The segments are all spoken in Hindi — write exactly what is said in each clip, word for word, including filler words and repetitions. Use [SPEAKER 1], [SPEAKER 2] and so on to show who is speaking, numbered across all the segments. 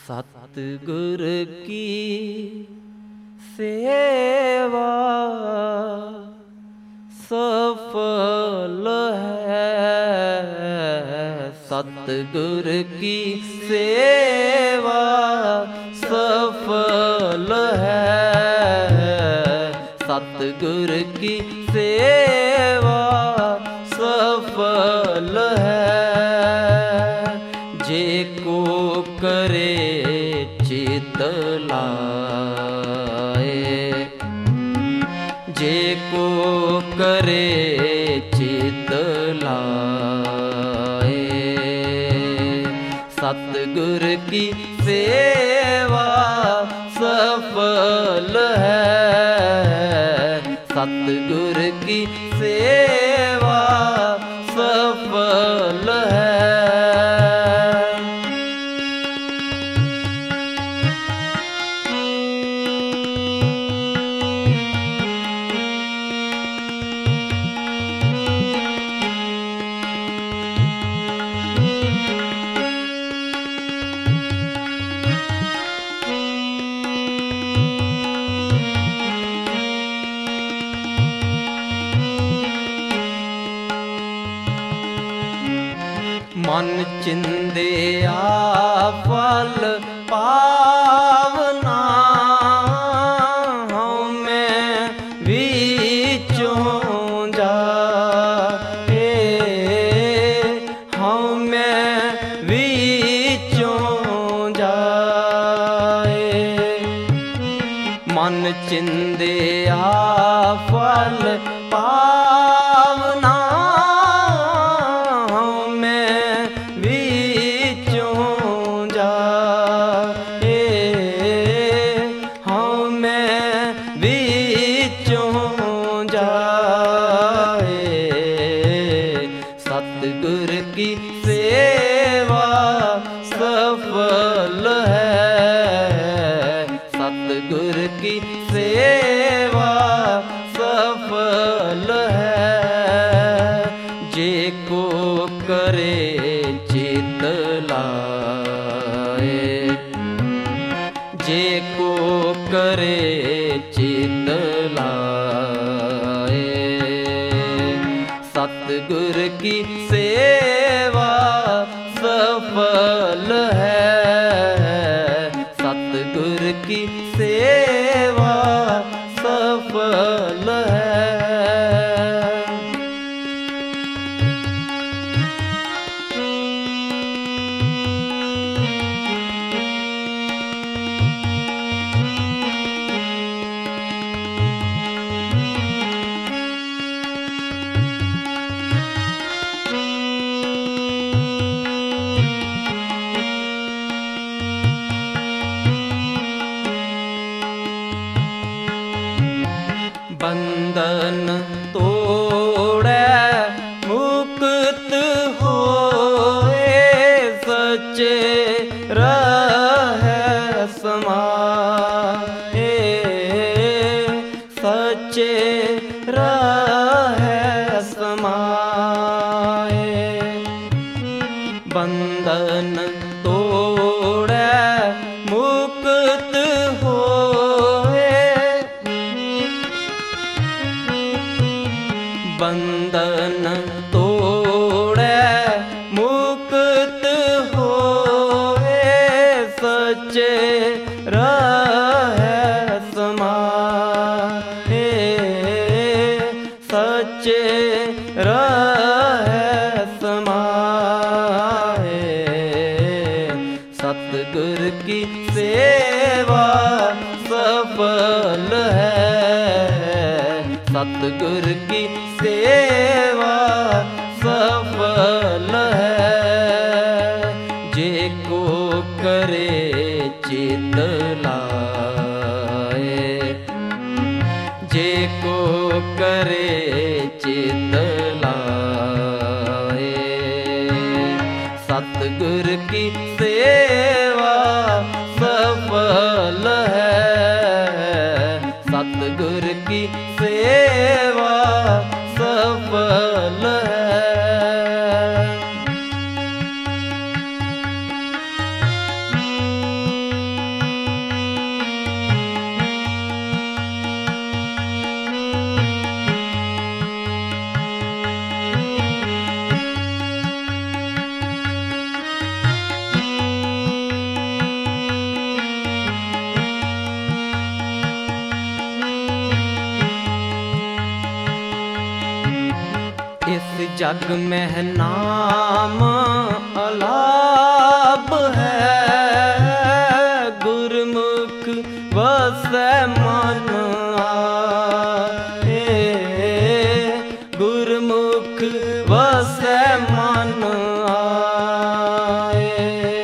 [SPEAKER 1] सतगुर की सेवा सफल है, सतगुर की सेवा सफल है, सतगुर की सेवा सफल है। जे को करे चित लाए, जे को करे चित लाए, सतगुर की सेवा सफल है, सतगुर की सेवा सफल है। मन चिंदिया फल पावना, हमें विचों जाए, हमें विचों जाए। मन चिंदिया फल पावना, सतगुर की सेवा सफल है, सतगुर की सेवा सफल है। जे को करे चित लाए, जे को करे चित लाए, सतगुर की सेवा सफल है, सतगुर की सेवा सफल है। बंधन तोड़े मुक्त होए, सच्चे रहे समाए, सच्चे रहे समाए। बंधन तोड़े मुक्त होए, बंधन तोड़े मुक्त होए, सच्चे रहे समाए, सच्चे रहे समाए। सतगुर की सेवा सफल है, सतगुर की सेवा सफल है। जे को करे चित लाए, जे को करे चित लाए, सतगुर की सेवा सफल है, सतगुर की सेवा सफल है। जग में नाम अलाप है, गुरमुख वसै मन आए, गुरमुख वसै मन आए।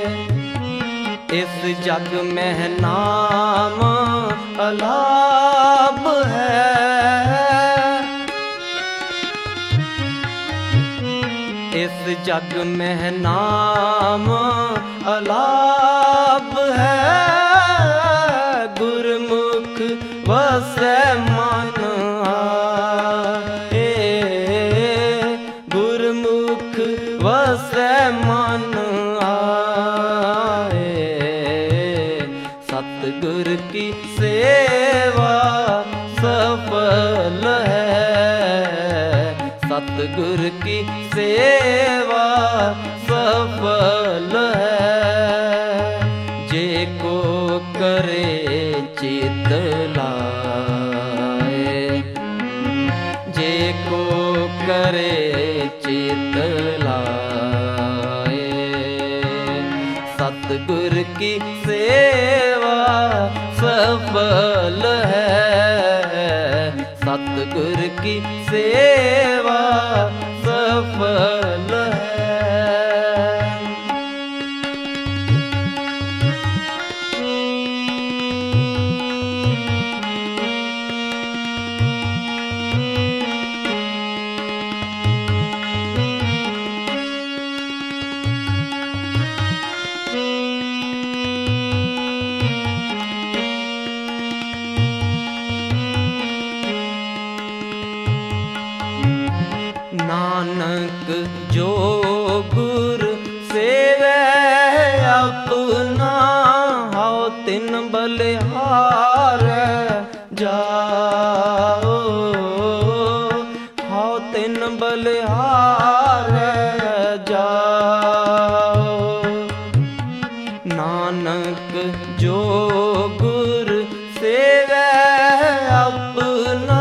[SPEAKER 1] इस जग में नाम अलाप है, इस जग में नाम अलाप है, गुरमुख वसै मन आए, गुरमुख वसै मन आए। सतगुर की सेवा सफल है, सतगुर की सेवा सफल है। जे को करे चित लाए, जे को करे चित लाए। सतगुर की सेवा सफल है, सतगुर की सेवा सफल है। नानक जो गुर सेवै अपना, हाउ तिन बलिहार जाओ, हाउ तिन बलिहार जाओ। नानक जो गुर सेवै अपना,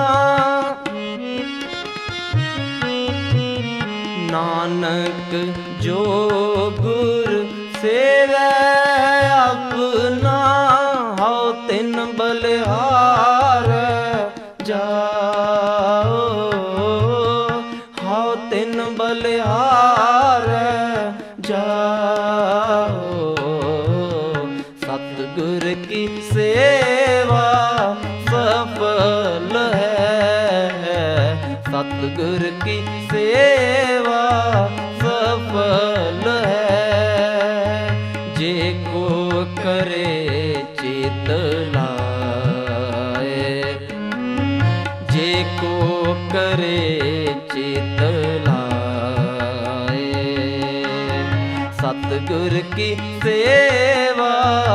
[SPEAKER 1] नानक जो गुर सेवै अपना, हाउ तिन बलिहार जाओ, हाउ तिन बलिहार जाओ। सतगुर की सेवा सफल है, सतगुर की सेवा सफल है। जे को करे चित लाए, जे को करे चित लाए। सतगुर की सेवा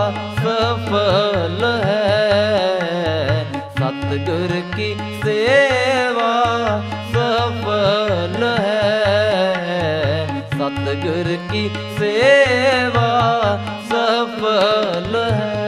[SPEAKER 1] सफल है, सतगुर की सेवा सफल है, सतगुर की सेवा सफल है।